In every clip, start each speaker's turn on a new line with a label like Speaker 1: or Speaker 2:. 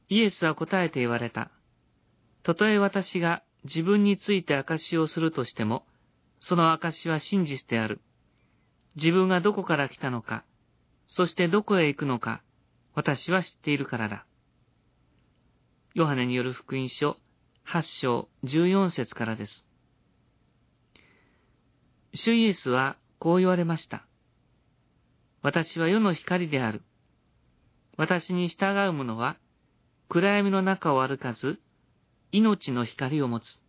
Speaker 1: イエスは答えて言われた。たとえ私が自分について証しをするとしても、その証しは真実である。自分がどこから来たのか、そしてどこへ行くのか、私は知っているからだ。ヨハネによる福音書8章14節からです。主イエスはこう言われました。私は世の光である。私に従う者は暗闇の中を歩かず、命の光を持つ。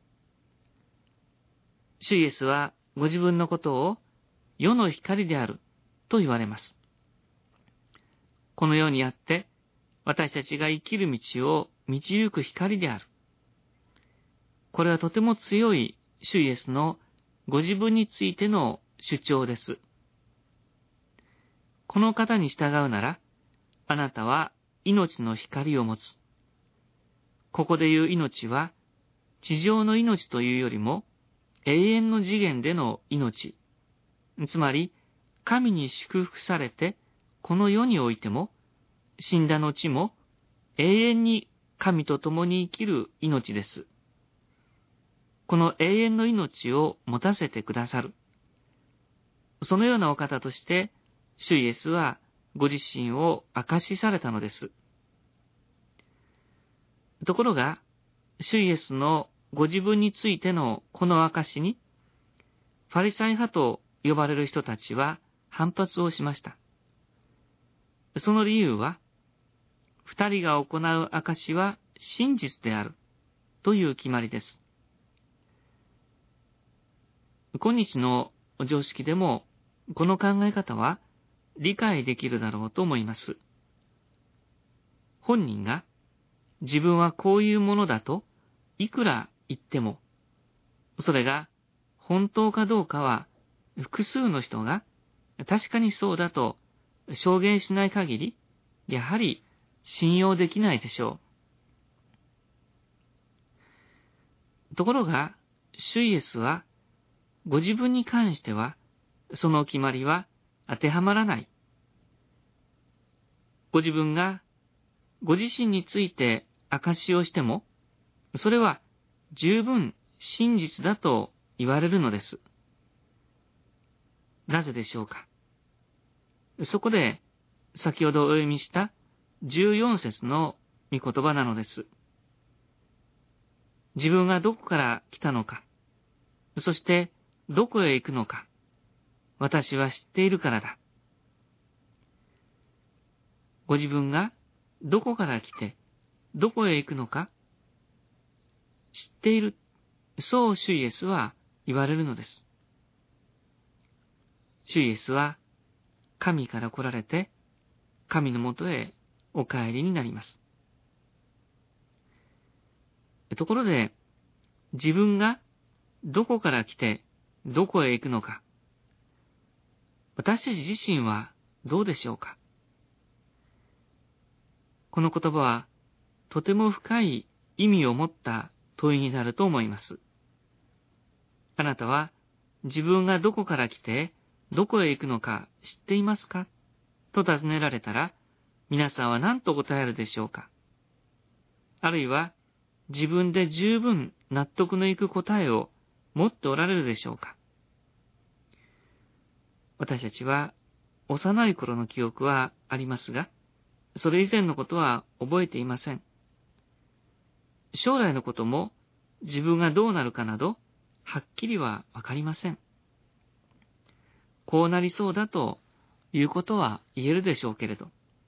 Speaker 1: 主イエスはご自分のことを世の光であると言われます。このようにあって、私たちが生きる道を導く光である。これはとても強い主イエスのご自分についての主張です。この方に従うなら、あなたは命の光を持つ。ここで言う命は、地上の命というよりも、永遠の次元での命。つまり、神に祝福されて、この世においても、死んだ後も、永遠に神と共に生きる命です。この永遠の命を持たせてくださる。そのようなお方として、主イエスはご自身を証しされたのです。ところが、主イエスのご自分についてのこの証しに、ファリサイ派と呼ばれる人たちは反発をしました。その理由は、二人が行う証しは真実であるという決まりです。今日の常識でも、この考え方は理解できるだろうと思います。本人が自分はこういうものだといくら言っても、それが本当かどうかは複数の人が確かにそうだと証言しない限り、やはり信用できないでしょう。ところが、主イエスはご自分に関してはその決まりは当てはまらない。ご自分がご自身について証しをしても、それは十分真実だと言われるのです。なぜでしょうか。そこで先ほどお読みした14節の御言葉なのです。自分がどこから来たのか、そしてどこへ行くのか、私は知っているからだ。ご自分がどこから来て、どこへ行くのか、知っている。そう主イエスは言われるのです。主イエスは神から来られて、神のもとへお帰りになります。ところで、自分がどこから来て、どこへ行くのか、私たち自身はどうでしょうか。この言葉はとても深い意味を持った問いになると思います。あなたは自分がどこから来てどこへ行くのか知っていますかと尋ねられたら、皆さんは何と答えるでしょうか。あるいは自分で十分納得のいく答えを持っておられるでしょうか。私たちは幼い頃の記憶はありますが、それ以前のことは覚えていません。将来のことも自分がどうなるかなど、はっきりはわかりません。こうなりそうだということは言えるでしょうけれど。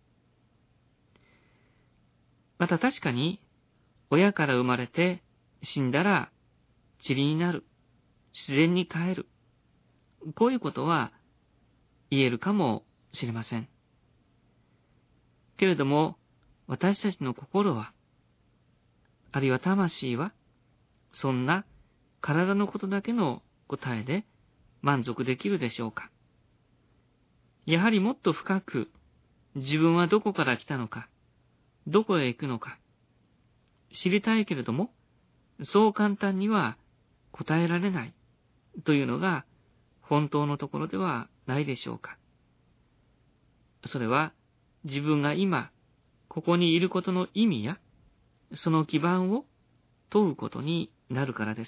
Speaker 1: また確かに、親から生まれて死んだら塵になる、自然に帰る。こういうことは言えるかもしれません。けれども、私たちの心は、あるいは魂は、そんな体のことだけの答えで満足できるでしょうか。やはりもっと深く、自分はどこから来たのか、どこへ行くのか、知りたいけれども、そう簡単には答えられないというのが本当のところではないでしょうか。それは自分が今、ここにいることの意味や、 その基盤を問うことになるからです。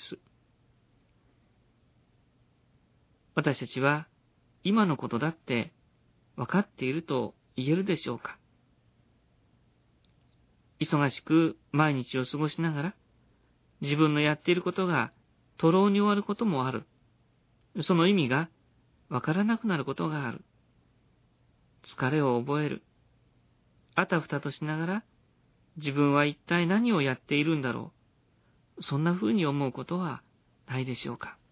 Speaker 1: 私たちは今のことだって分かっていると言えるでしょうか。忙しく毎日を過ごしながら、自分のやっていることが徒労に終わることもある。その意味がわからなくなることがある。疲れを覚える。あたふたとしながら、自分は一体何をやっているんだろう。そんな風に思うことはないでしょうか。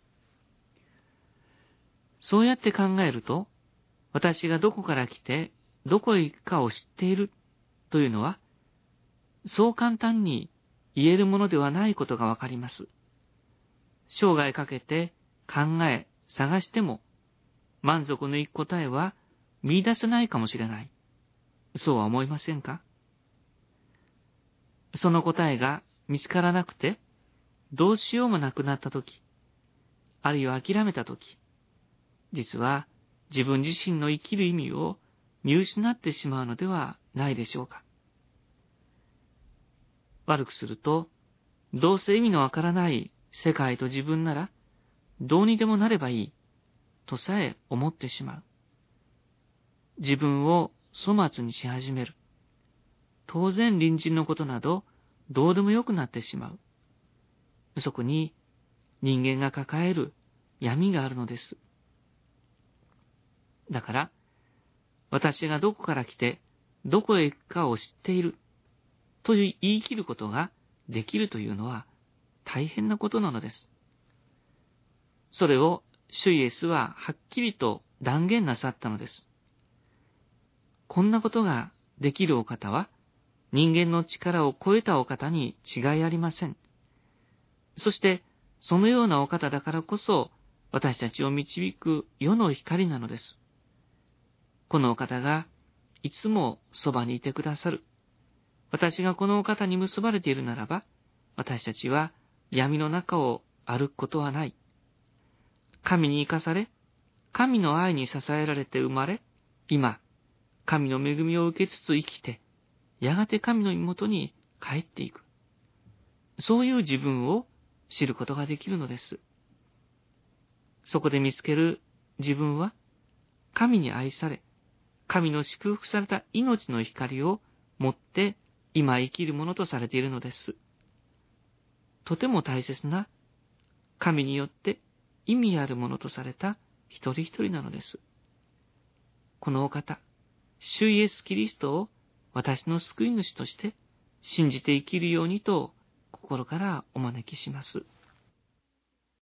Speaker 1: そうやって考えると、私がどこから来て、どこへ行くかを知っているというのは、そう簡単に言えるものではないことがわかります。生涯かけて考え、探しても、満足のいく答えは見出せないかもしれない。そうは思いませんか？その答えが見つからなくて、どうしようもなくなったとき、あるいは諦めたとき、実は自分自身の生きる意味を見失ってしまうのではないでしょうか。悪くすると、どうせ意味のわからない世界と自分なら、どうにでもなればいい、とさえ思ってしまう。自分を粗末にし始める。当然隣人のことなど、どうでもよくなってしまう。そこに人間が抱える闇があるのです。だから、私がどこから来て、どこへ行くかを知っている、と言い切ることができるというのは大変なことなのです。それを主イエスははっきりと断言なさったのです。こんなことができるお方は、人間の力を超えたお方に違いありません。そして、そのようなお方だからこそ、私たちを導く世の光なのです。このお方が、いつもそばにいてくださる。私がこのお方に結ばれているならば、私たちは闇の中を歩くことはない。神に生かされ、神の愛に支えられて生まれ、今、神の恵みを受けつつ生きて、やがて神の身元に帰っていく。そういう自分を知ることができるのです。そこで見つける自分は、神に愛され、神の祝福された命の光を持って今生きるものとされているのです。とても大切な神によって意味あるものとされた一人一人なのです。このお方、主イエス・キリストを私の救い主として信じて生きるようにと心からお招きします。